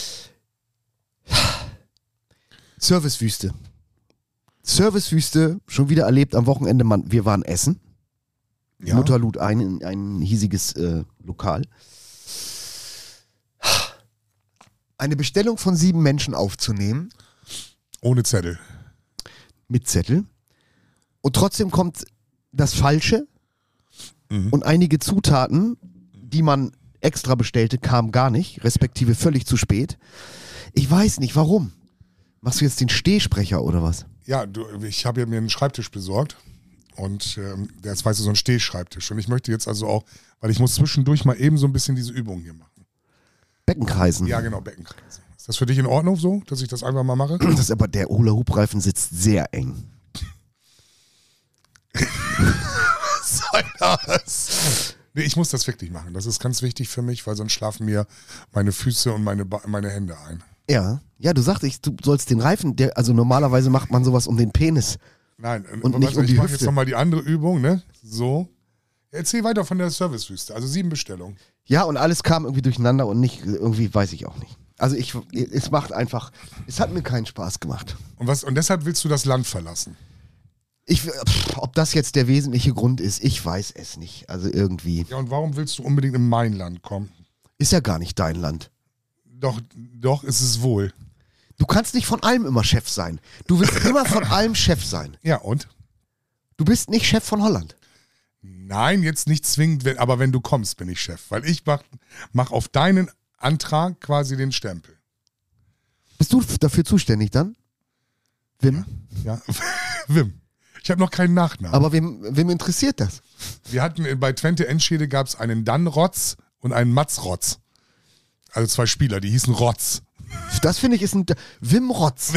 Servicewüste. Servicewüste, schon wieder erlebt am Wochenende. Man, wir waren essen. Ja. Mutter lud ein in ein hiesiges äh, Lokal. Eine Bestellung von sieben Menschen aufzunehmen Ohne Zettel. mit Zettel. Und trotzdem kommt das Falsche Mhm. und einige Zutaten, die man extra bestellte, kamen gar nicht, respektive völlig zu spät. Ich weiß nicht, warum. Machst du jetzt den Stehsprecher oder was? Ja, du, ich habe ja mir einen Schreibtisch besorgt und ähm, der ist, weißt du, so ein Stehschreibtisch. Und ich möchte jetzt also auch, weil ich muss zwischendurch mal eben so ein bisschen diese Übung hier machen. Beckenkreisen. Ja, genau, Beckenkreise. Ist das für dich in Ordnung so, dass ich das einfach mal mache? Das ist aber der Hula-Hoop-Reifen sitzt sehr eng. Was soll das? Nee, ich muss das wirklich machen. Das ist ganz wichtig für mich, weil sonst schlafen mir meine Füße und meine, Ba- meine Hände ein. Ja, ja, du sagtest, du sollst den Reifen, der, also normalerweise macht man sowas um den Penis. Nein, Und nicht warte, um die ich mache Hüfte. jetzt nochmal die andere Übung, ne? So. Erzähl weiter von der Servicewüste. Also sieben Bestellungen. Ja, und alles kam irgendwie durcheinander und nicht, irgendwie weiß ich auch nicht. Also ich, es macht einfach, es hat mir keinen Spaß gemacht. Und, was, und deshalb willst du das Land verlassen? Ich, pff, ob das jetzt der wesentliche Grund ist, ich weiß es nicht. Also irgendwie. Ja, und warum willst du unbedingt in mein Land kommen? Ist ja gar nicht dein Land. Doch, doch, ist es wohl. Du kannst nicht von allem immer Chef sein. Du willst immer von allem Chef sein. Ja, und? Du bist nicht Chef von Holland. Nein, jetzt nicht zwingend, wenn, aber wenn du kommst, bin ich Chef. Weil ich mach, mach auf deinen Antrag quasi den Stempel. Bist du f- dafür zuständig dann? Wim? Ja, Wim. Ich habe noch keinen Nachnamen. Aber wem, wem interessiert das? Wir hatten äh, bei Twente Enschede gab es einen Dann-Rotz und einen Mats-Rotz. Also zwei Spieler, die hießen Rotz. Das finde ich ist ein Wim Rotz.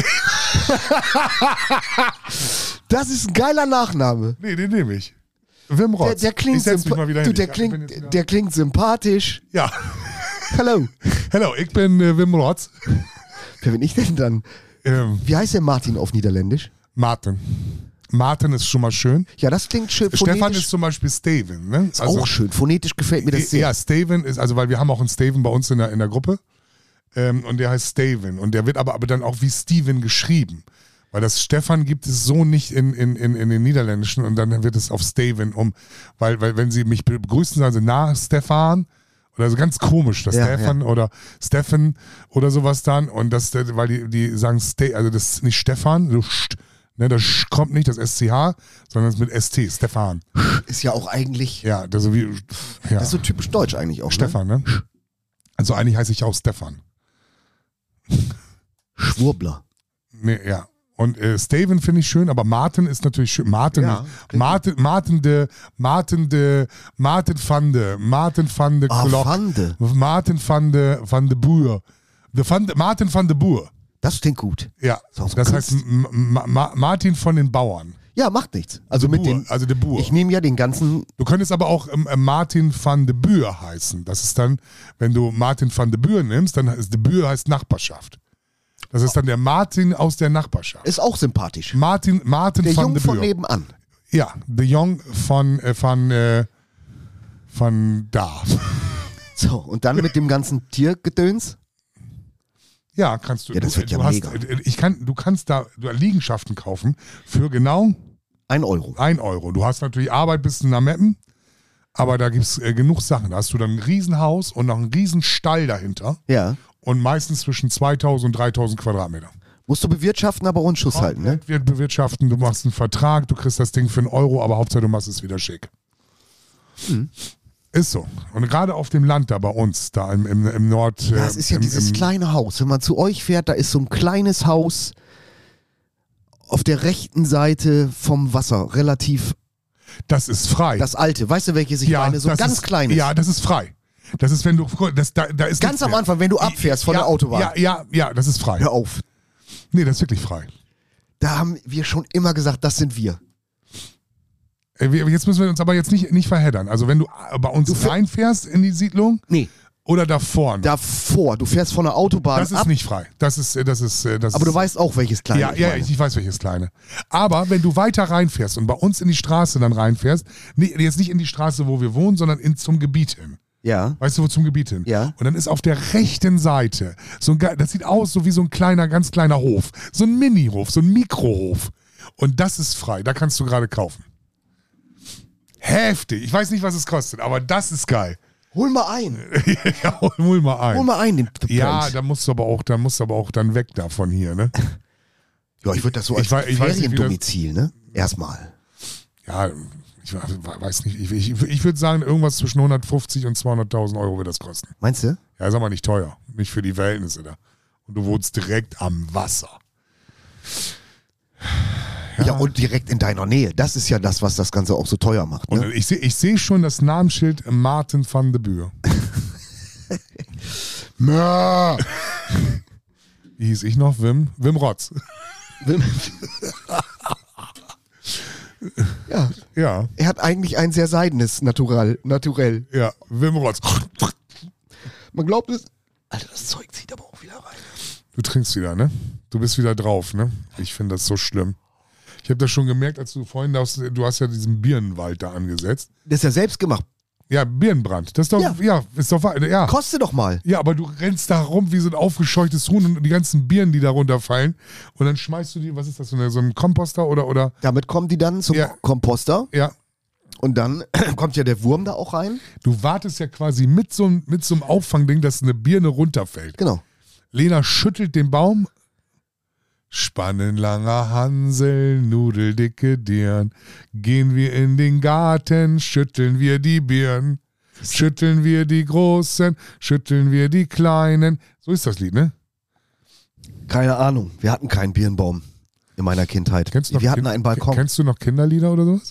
Das ist ein geiler Nachname. Nee, den nehme ich. Wim Rotz. Der, der klingt ich setz mich sympa- mal wieder du, hin. der Ich- ich bin klingt, jetzt wieder- der klingt sympathisch. Ja. Hallo. Hello, ich bin äh, Wim Rotz. Wer bin ich denn dann? Ähm, Wie heißt der Martin auf Niederländisch? Martin. Martin ist schon mal schön. Ja, das klingt schön. Stefan Phonetisch ist zum Beispiel Steven. Ne? ist auch schön. Phonetisch gefällt mir das sehr. Ja, Steven ist, also weil wir haben auch einen Steven bei uns in der, in der Gruppe. Ähm, und der heißt Steven. Und der wird aber, aber dann auch wie Steven geschrieben. Weil das Stefan gibt es so nicht in, in, in, in den Niederländischen und dann wird es auf Steven um. Weil, weil wenn sie mich begrüßen, sagen sie, na, Stefan. Oder so ganz komisch, das Ja, Stefan ja. oder Steffen oder sowas dann. Und das, weil die, die sagen, Ste also das ist nicht Stefan, so St, ne, das Sch kommt nicht, das S C H, sondern es ist mit S T, Stefan. Ist ja auch eigentlich, Ja, das so wie, ja. das ist so typisch deutsch eigentlich auch. Stefan, ne? Also eigentlich heiße ich auch Stefan. Ne? Schwurbler. Nee, ja. Und äh, Steven finde ich schön, aber Martin ist natürlich schön. Martin, Ja, Martin, Martin de, Martin de, Martin van de, Martin van de Ah, Glock. Fande. Martin van de, van de Boer. De van de, Martin van de Boer. Das klingt gut. Ja, So aus das heißt Kunst. M Ma Ma Martin von den Bauern. Ja, macht nichts. Also mit Boer, den, also de Boer. ich nehme ja den ganzen, Du könntest aber auch ähm, äh, Martin van de Buur heißen. Das ist dann, wenn du Martin van de Buur nimmst, dann ist de Buur heißt Nachbarschaft. Das ist dann der Martin aus der Nachbarschaft. ist auch sympathisch. Martin, Martin Der van Jung de von Buur. nebenan. Ja, De Jong von, äh, von, äh, von da. So, und dann mit dem ganzen Tiergedöns? Ja, kannst du. Ja, das du, wird ja du hast, mega. ich kann, du kannst da Liegenschaften kaufen für genau Ein Euro. ein Euro. Du hast natürlich Arbeit bis nach Meppen, aber da gibt es äh, genug Sachen. Da hast du dann ein Riesenhaus und noch einen Riesenstall dahinter Ja. und meistens zwischen zweitausend und dreitausend Quadratmeter. Musst du bewirtschaften, aber auch einen Schuss halten, ne? Wird bewirtschaften, du machst einen Vertrag, du kriegst das Ding für einen Euro, aber Hauptsache du machst es wieder schick. Mhm. Ist so. Und gerade auf dem Land da bei uns, da im, im, im Nord... Ja, es ist ja im, dieses im, kleine Haus. Wenn man zu euch fährt, da ist so ein kleines Haus auf der rechten Seite vom Wasser, relativ Das ist frei. das alte. Weißt du, welches ich meine? So ein das ganz ist, kleines. Ja, das ist frei. Das ist, wenn du... Das, da, da ist Ganz nichts am mehr. Anfang, wenn du abfährst von ja, der Autobahn. Ja, ja, ja, das ist frei. Hör auf. Nee, das ist wirklich frei. Da haben wir schon immer gesagt, das sind wir. Äh, wir- Jetzt müssen wir uns aber jetzt nicht, nicht verheddern. Also wenn du bei uns Du fähr- reinfährst in die Siedlung Nee, oder davor. davor. Du fährst von der Autobahn das ist ab, nicht frei. Das ist, äh, das ist, äh, das aber du ist, weißt auch, welches kleine Ja, ich ja, meine. ich, ich weiß welches kleine. Aber wenn du weiter reinfährst und bei uns in die Straße dann reinfährst, nee, jetzt nicht in die Straße, wo wir wohnen, sondern in, zum Gebiet hin. Ja. Weißt du, wo zum Gebiet hin? Ja. Und dann ist auf der rechten Seite, so ein, ge- das sieht aus so wie so ein kleiner, ganz kleiner Hof. So ein Mini-Hof, so ein Mikrohof. Und das ist frei, da kannst du gerade kaufen. Heftig. Ich weiß nicht, was es kostet, aber das ist geil. Hol mal ein. Ja, hol, hol mal ein. Hol mal ein, den ja, Prinz. da musst du aber auch, da musst du aber auch dann weg davon hier, ne? Ja, ich würde das so Ich als wei- ich weiß nicht, wie das- Feriendomizil, ne? Erstmal. Ja, ich we- weiß nicht. Ich, ich, ich würde sagen, irgendwas zwischen hundertfünfzig und zweihunderttausend Euro wird das kosten. Meinst du? Ja, sag mal nicht teuer. Nicht für die Verhältnisse da. Und du wohnst direkt am Wasser. Ja. und direkt in deiner Nähe. Das ist ja das, was das Ganze auch so teuer macht. Und Ne? ich sehe ich seh schon das Namensschild Martin van de Buur. Wie hieß ich noch? Wim? Wim Rotz. Ja, Ja, er hat eigentlich ein sehr seidenes Natural, Naturell. ja, Wim Rotz. Man glaubt es. Alter, das Zeug zieht aber auch wieder rein. Du trinkst wieder, ne? Du bist wieder drauf, ne? Ich finde das so schlimm. Ich habe das schon gemerkt, als du vorhin, da hast, du hast ja diesen Birnenwald da angesetzt. Das ist ja selbst gemacht. Ja, Birnenbrand. Das ist doch, ja, Ja. ist doch wahr. Ja. Koste doch mal. Ja, aber du rennst da rum wie so ein aufgescheuchtes Huhn und die ganzen Birnen, die da runterfallen. Und dann schmeißt du die, was ist das, so, eine, so ein Komposter oder, oder, Damit kommen die dann zum Ja. Komposter ja. und dann kommt ja der Wurm da auch rein. Du wartest ja quasi mit so, einem- mit so einem Auffangding, dass eine Birne runterfällt. Genau. Lena schüttelt den Baum. Spannenlanger Hansel, nudeldicke Dirn. Gehen wir in den Garten, schütteln wir die Birnen. Schütteln wir die Großen, schütteln wir die Kleinen. So ist das Lied, ne? Keine Ahnung. Wir hatten keinen Birnbaum in meiner Kindheit. Kennst du noch Wir hatten Kind- einen Balkon. Kennst du noch Kinderlieder oder sowas?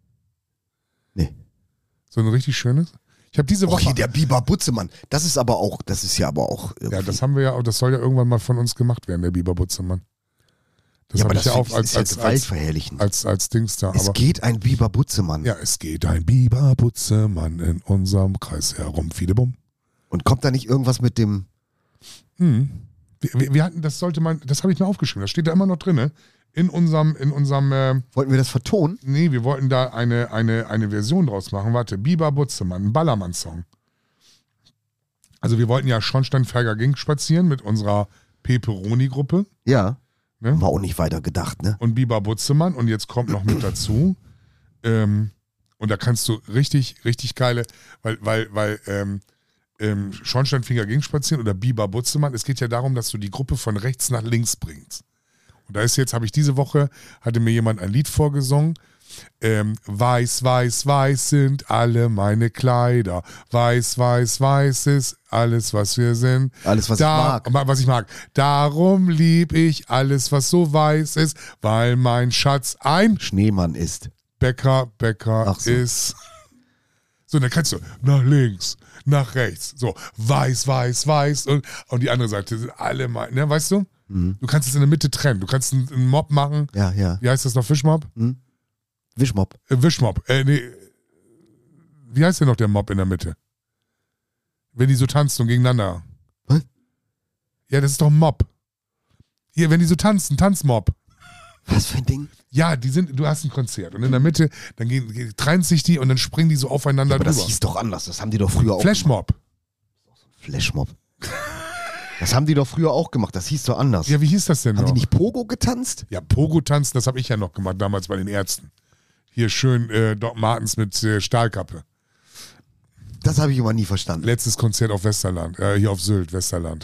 Nee. So ein richtig schönes? Ich habe diese Och, Woche. hier der Biber Butzemann. Das ist aber auch, das ist ja aber auch. ja, irgendwie- das haben wir ja, das soll ja irgendwann mal von uns gemacht werden, der Biber Butzemann. Das ja, habe aber ich das ja auch ist als, ja als, Gewalt als, verherrlichen. als, als Dings da. Es Aber geht ein Biber Butzemann. ja, es geht ein Biber Butzemann in unserem Kreis herum. Fiedebum. Und kommt da nicht irgendwas mit dem. Hm. Wir, wir, wir hatten, das sollte man, das habe ich mir aufgeschrieben, das steht da immer noch drin, ne? In unserem, in unserem, äh, Wollten wir das vertonen? nee, wir wollten da eine, eine, eine Version draus machen. Warte, Biber Butzemann, ein Ballermann-Song. Also wir wollten ja Schornsteinfeger ging spazieren mit unserer Peperoni-Gruppe, Ja. ne? War auch nicht weiter gedacht, ne? Und Biber Butzemann und jetzt kommt noch mit dazu. Ähm, und da kannst du richtig, richtig geile, weil, weil, weil ähm, ähm, Schornsteinfeger ging spazieren oder Biber Butzemann. Es geht ja darum, dass du die Gruppe von rechts nach links bringst. Und da ist jetzt, habe ich diese Woche, hatte mir jemand ein Lied vorgesungen. Ähm, weiß, weiß, weiß sind alle meine Kleider. Weiß, weiß, weiß ist alles, was wir sind. Alles, was ich mag. Was ich mag. Darum lieb ich alles, was so weiß ist, weil mein Schatz ein Schneemann ist. Bäcker, Bäcker Ach so. ist. So, dann kannst du nach links, nach rechts. So, weiß, weiß, weiß. Und, und die andere Seite sind alle mal, ne, weißt du? Mhm. Du kannst es in der Mitte trennen. Du kannst einen, einen Mob machen. Ja, ja. Wie heißt das noch? Fischmob? Wischmopp. Äh, Wischmob. Äh, nee. Wie heißt denn noch der Mob in der Mitte? Wenn die so tanzen und gegeneinander. Was? Ja, das ist doch ein Mob. Hier, wenn die so tanzen, Tanzmob. Was für ein Ding? Ja, die sind, du hast ein Konzert und in der Mitte, dann gehen, trennen sich die und dann springen die so aufeinander Aber drüber. das hieß doch anders, das haben die doch früher auch Flashmob. gemacht. Flashmob. Das haben die doch früher auch gemacht, das hieß doch anders. Ja, wie hieß das denn Haben noch? die nicht Pogo getanzt? Ja, Pogo-Tanzen, das habe ich ja noch gemacht, damals bei den Ärzten. Hier schön äh, Doc Martens mit äh, Stahlkappe. Das habe ich immer nie verstanden. Letztes Konzert auf Westerland, äh, hier auf Sylt, Westerland.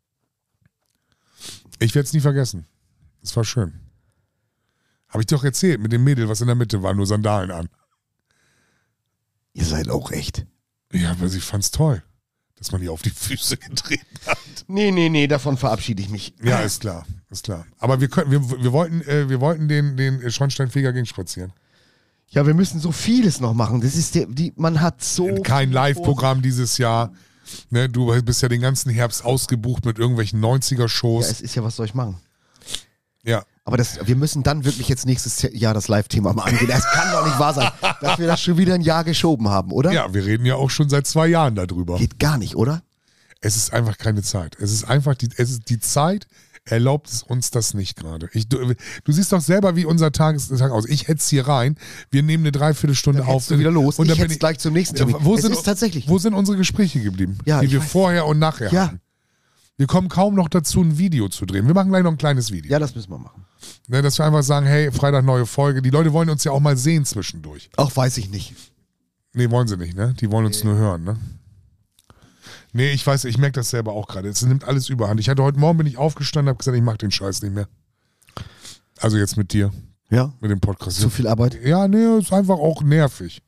Ich werde es nie vergessen. Es war schön. Habe ich dir doch erzählt, mit dem Mädel, was in der Mitte war, nur Sandalen an. Ihr seid auch echt. Ja, aber sie fand's toll, dass man ihr auf die Füße getreten hat. Nee, nee, nee, davon verabschiede ich mich. Ja, ist klar, ist klar. Aber wir, können, wir, wir wollten, äh, wir wollten den, den Schornsteinfeger gegen spazieren. Ja, wir müssen so vieles noch machen. Das ist der, die, man hat so. Kein Live-Programm dieses Jahr. Ne, du bist ja den ganzen Herbst ausgebucht mit irgendwelchen Ja, neunziger-Shows. es ist ja, was soll ich machen? Ja. Aber das, wir müssen dann wirklich jetzt nächstes Jahr das Live-Thema mal angehen. Das kann doch nicht wahr sein, dass wir das schon wieder ein Jahr geschoben haben, oder? Ja, wir reden ja auch schon seit zwei Jahren darüber. Geht gar nicht, oder? Es ist einfach keine Zeit. Es ist einfach die, es ist die Zeit erlaubt es uns das nicht gerade. Ich, du, du siehst doch selber, wie unser Tagestag aus. Ich hetz hier rein, wir nehmen eine Dreiviertelstunde Dann auf. hetzt du wieder los. Und Ich dann bin hetz gleich zum nächsten Termin. Wo Es sind, ist tatsächlich- Wo sind unsere Gespräche geblieben, Ja, die ich wir weiß. vorher und nachher Ja. hatten? Wir kommen kaum noch dazu, ein Video zu drehen. Wir machen gleich noch ein kleines Video. Ja, das müssen wir machen. Ne, dass wir einfach sagen, hey, Freitag neue Folge. Die Leute wollen uns ja auch mal sehen zwischendurch. Auch weiß ich nicht. Nee, wollen sie nicht, ne? Die wollen uns nur hören, ne? Nee, ich weiß, ich merke das selber auch gerade. Es nimmt alles überhand. Ich hatte heute Morgen bin ich aufgestanden und habe gesagt, ich mache den Scheiß nicht mehr. Also jetzt mit dir, Ja? mit dem Podcast. Zu viel Arbeit? Ja, nee, ist einfach auch nervig.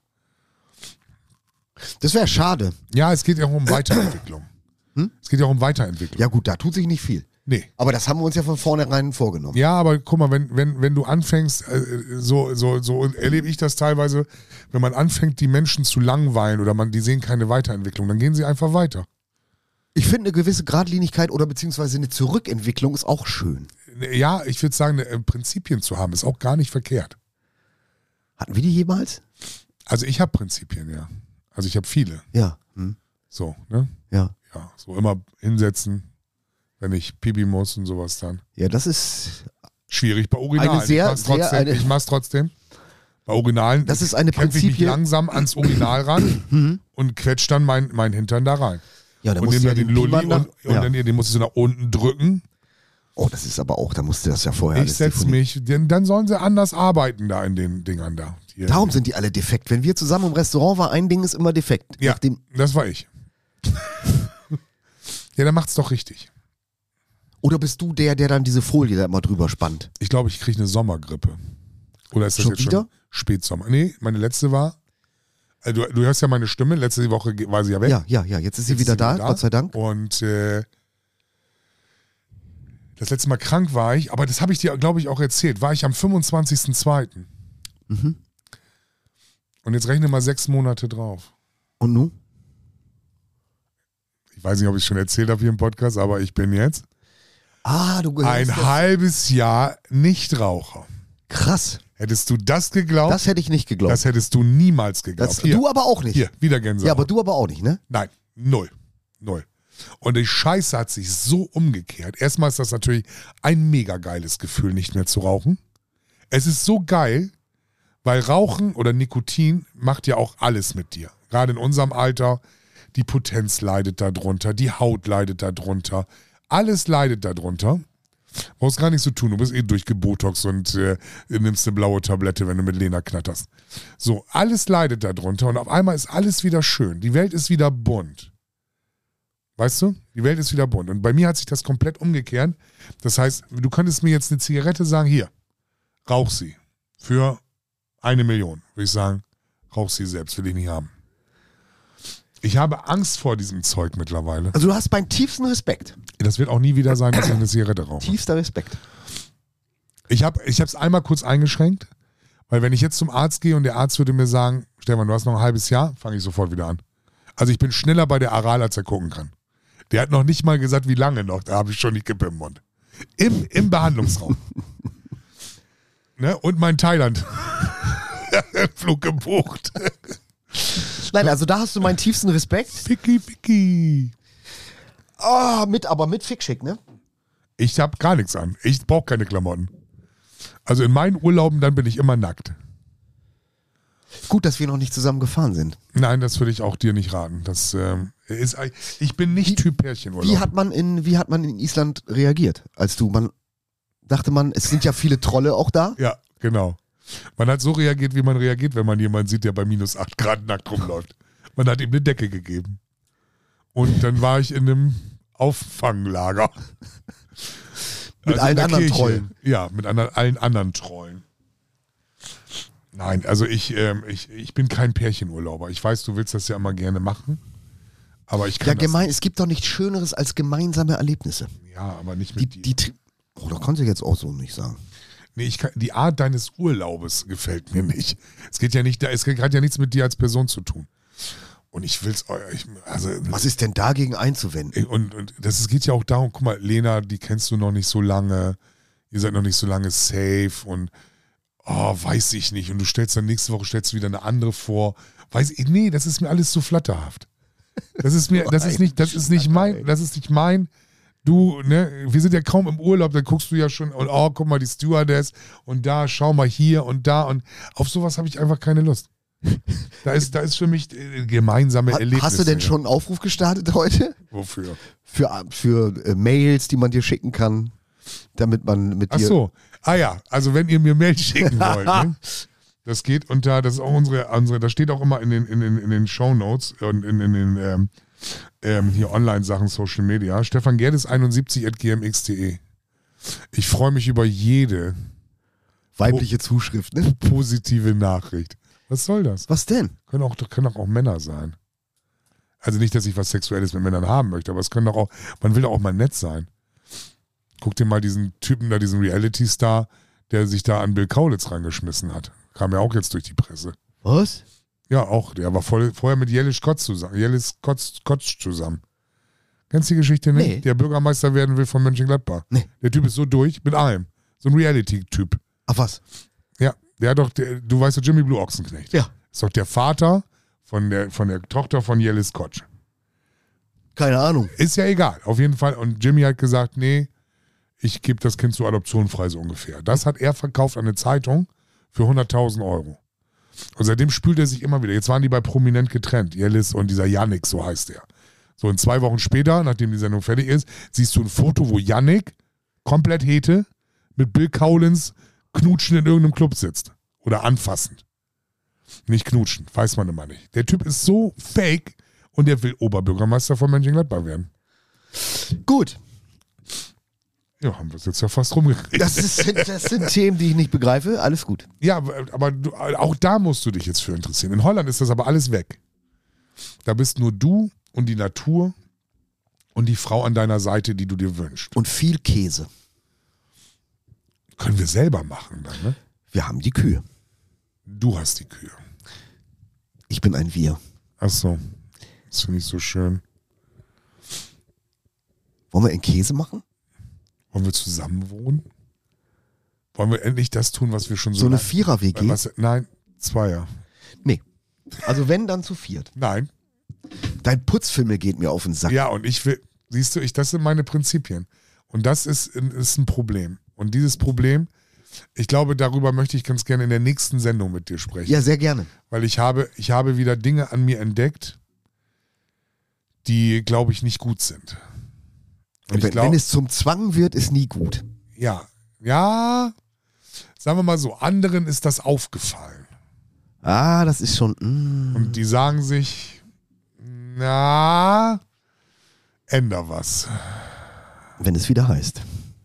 Das wäre schade. Ja, es geht ja auch um Weiterentwicklung. Hm? Es geht ja auch um Weiterentwicklung. Ja gut, da tut sich nicht viel. Nee. Aber das haben wir uns ja von vornherein vorgenommen. Ja, aber guck mal, wenn, wenn, wenn du anfängst, äh, so, so, so erlebe ich das teilweise, wenn man anfängt, die Menschen zu langweilen oder man, die sehen keine Weiterentwicklung, dann gehen sie einfach weiter. Ich finde, eine gewisse Gradlinigkeit oder beziehungsweise eine Zurückentwicklung ist auch schön. Ja, ich würde sagen, äh, Prinzipien zu haben, ist auch gar nicht verkehrt. Hatten wir die jemals? Also ich habe Prinzipien, ja. Also ich habe viele. Ja. Hm. So, ne? Ja. Ja, so immer hinsetzen, wenn ich pipi muss und sowas dann. Ja, das ist, Schwierig bei Originalen. Eine sehr- ich mach's trotzdem. sehr eine- ich mach's trotzdem. Bei Originalen Das ist eine kämpfe ich mich Prinzipie- langsam ans Original ran und quetsch dann mein, mein Hintern da rein. ja, da Und musst nehme du ja dann den den Lulli Piemann und, da- und ja. dann den musst du so nach unten drücken. Oh, das ist aber auch, da musst du das ja vorher Ich alles setze definieren. mich, denn dann sollen sie anders arbeiten da in den Dingern da. Die- Darum sind die alle defekt. Wenn wir zusammen im Restaurant waren, ein Ding ist immer defekt. Ja, Nachdem, das war ich. Ja, dann macht's doch richtig. oder bist du der, der dann diese Folie da immer drüber spannt? Ich glaube, ich kriege eine Sommergrippe. Oder ist das Schon jetzt wieder? schon Spätsommer? Nee, meine letzte war, also du, du hörst ja meine Stimme, letzte Woche ge- war sie ja weg. Ja, ja, ja. Jetzt ist sie Jetzt wieder ist da, Gott sei Dank. Und äh, das letzte Mal krank war ich, aber das habe ich dir, glaube ich, auch erzählt, war ich am fünfundzwanzigsten zweiten Mhm. Und jetzt rechne mal sechs Monate drauf. Und nun? Ich weiß nicht, ob ich es schon erzählt habe hier im Podcast, aber ich bin jetzt Ah, du gehörst. ein das- halbes Jahr Nichtraucher. Krass. Hättest du das geglaubt? Das hätte ich nicht geglaubt. Das hättest du niemals geglaubt. Das, hier, du aber auch nicht. hier, wieder Gänsehaut. Ja, aber du aber auch nicht, ne? Nein, null. Null. Und die Scheiße hat sich so umgekehrt. Erstmal ist das natürlich ein mega geiles Gefühl, nicht mehr zu rauchen. Es ist so geil, weil Rauchen oder Nikotin macht ja auch alles mit dir. Gerade in unserem Alter, die Potenz leidet darunter, die Haut leidet darunter, alles leidet darunter. Brauchst gar nichts zu tun, du bist eh durchgebotox und äh, nimmst eine blaue Tablette, wenn du mit Lena knatterst. So, alles leidet darunter und auf einmal ist alles wieder schön. Die Welt ist wieder bunt. Weißt du? Die Welt ist wieder bunt. Und bei mir hat sich das komplett umgekehrt. Das heißt, du könntest mir jetzt eine Zigarette sagen, hier, rauch sie. Für eine Million, würde ich sagen, rauch sie selbst, will ich nicht haben. Ich habe Angst vor diesem Zeug mittlerweile. Also du hast meinen tiefsten Respekt. Das wird auch nie wieder sein, dass ich eine Zigarette rauche. Tiefster Respekt. Ich habe es einmal kurz eingeschränkt, weil wenn ich jetzt zum Arzt gehe und der Arzt würde mir sagen, Stefan, du hast noch ein halbes Jahr, fange ich sofort wieder an. Also ich bin schneller bei der Aral, als er gucken kann. Der hat noch nicht mal gesagt, wie lange noch, da habe ich schon die Kippe im Mund. Im, im Behandlungsraum. Ne? Und mein Thailand-Flug gebucht. Nein, also da hast du meinen tiefsten Respekt. Ficky, ficky. Ah, mit, aber mit Fickschick, ne? Ich habe gar nichts an. Ich brauche keine Klamotten. Also in meinen Urlauben, dann bin ich immer nackt. Gut, dass wir noch nicht zusammen gefahren sind. Nein, das würde ich auch dir nicht raten. Das ähm, ist, ich bin nicht Wie- Typ Pärchenurlaub. Wie hat man in, wie hat man in Island reagiert, als du, man dachte man, es sind ja viele Trolle auch da. Ja, genau. Man hat so reagiert, wie man reagiert, wenn man jemanden sieht, der bei minus acht Grad nackt rumläuft. Man hat ihm eine Decke gegeben. Und dann war ich in einem Auffanglager. Mit Also allen in der anderen Kirche. Trollen. Ja, mit anderen, allen anderen Trollen. Nein, also ich, ähm, ich, ich bin kein Pärchenurlauber. Ich weiß, du willst das ja immer gerne machen. Aber ich kann Ja, das gemein, es gibt doch nichts Schöneres als gemeinsame Erlebnisse. nicht. Ja, aber nicht Die, mit dir. die, tri- oh, das kannst du jetzt auch so nicht sagen. Nee, ich kann, die Art deines Urlaubes gefällt mir nicht. Es geht ja nicht, es hat ja nichts mit dir als Person zu tun. Und ich will's euch, also, Was ist denn dagegen einzuwenden? und, und das es geht ja auch darum, guck mal, Lena, die kennst du noch nicht so lange, ihr seid noch nicht so lange safe und oh, weiß ich nicht. Und du stellst dann nächste Woche stellst du wieder eine andere vor. Weiß ich, nee, das ist mir alles zu flatterhaft. Das ist mir, das ist nicht, das ist nicht mein, das ist nicht mein. Du, ne, wir sind ja kaum im Urlaub, dann guckst du ja schon und oh, guck mal, die Stewardess und da, schau mal hier und da und auf sowas habe ich einfach keine Lust. Da ist, da ist für mich äh, gemeinsame Ha- Erlebnisse. Hast du denn ja. schon einen Aufruf gestartet heute? Wofür? Für, für äh, Mails, die man dir schicken kann, damit man mit Ach dir... so. Ah ja, also wenn ihr mir Mail schicken wollt, ne? Das geht unter, das ist auch unsere, unsere, das steht auch immer in den, in den, in den Shownotes und in, in den ähm, ähm, hier Online-Sachen, Social Media. Stefan Gerdes einundsiebzig at g m x punkt de. Ich freue mich über jede Weibliche Zuschrift, ne? positive Nachricht. Was soll das? Was denn? Können auch, können auch, auch Männer sein. Also nicht, dass ich was Sexuelles mit Männern haben möchte, aber es können doch auch, man will doch auch mal nett sein. Guck dir mal diesen Typen da, diesen Reality-Star, der sich da an Bill Kaulitz reingeschmissen hat. Kam ja auch jetzt durch die Presse. Was? Ja, auch. Der war voll, vorher mit Jellis Kotz zusammen. Jellis Kotz, Kotz zusammen. Kennst du die Geschichte nicht? Nee. Der Bürgermeister werden will von Mönchengladbach. Nee. Der Typ ist so durch mit allem. So ein Reality-Typ. Ach was? Ja, der hat doch, der, du weißt doch, Jimmy Blue Ochsenknecht. Ja. Ist doch der Vater von der, von der Tochter von Jellis Kotz. Keine Ahnung. Ist ja egal, auf jeden Fall. Und Jimmy hat gesagt, nee, ich gebe das Kind zur Adoption frei, so ungefähr. Das hat er verkauft an eine Zeitung für hunderttausend Euro. Und seitdem spült er sich immer wieder. Jetzt waren die bei Prominent getrennt, Jellis und dieser Yannick, so heißt er. So, und zwei Wochen später, nachdem die Sendung fertig ist, siehst du ein Foto, wo Yannick komplett hete mit Bill Kaulitz knutschen in irgendeinem Club sitzt. Oder anfassend. Nicht knutschen, weiß man immer nicht. Der Typ ist so fake und der will Oberbürgermeister von Mönchengladbach werden. Gut. Ja, haben wir es jetzt ja fast rumgekriegt. Das, ist, das sind Themen, die ich nicht begreife. Alles gut. Ja, aber, aber du, auch da musst du dich jetzt für interessieren. In Holland ist das aber alles weg. Da bist nur du und die Natur und die Frau an deiner Seite, die du dir wünschst. Und viel Käse. Können wir selber machen dann, ne? Wir haben die Kühe. Du hast die Kühe. Ich bin ein Wir. Ach so. Das finde ich so schön. Wollen wir einen Käse machen? Wollen wir zusammen wohnen? Wollen wir endlich das tun, was wir schon so So eine lange- Vierer-W G? Was, nein, Zweier. Nee. Also wenn, dann zu viert. Nein. Dein Putzfimmel geht mir auf den Sack. Ja, und ich will, siehst du, ich, das sind meine Prinzipien. Und das ist, ist ein Problem. Und dieses Problem, ich glaube, darüber möchte ich ganz gerne in der nächsten Sendung mit dir sprechen. Ja, sehr gerne. Weil ich habe, ich habe wieder Dinge an mir entdeckt, die, glaube ich, nicht gut sind. Und ich Wenn, glaube, wenn es zum Zwang wird, ist nie gut. ja, ja, sagen wir mal so, anderen ist das aufgefallen. Ah, das ist schon... Mm. Und die sagen sich, na, änder was. Wenn es wieder heißt.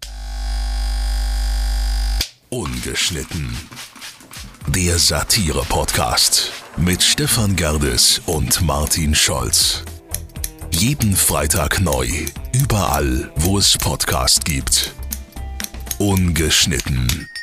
Ungeschnitten. Der Satire-Podcast mit Stefan Gerdes und Martin Scholz. Jeden Freitag neu, überall, wo es Podcast gibt. Ungeschnitten.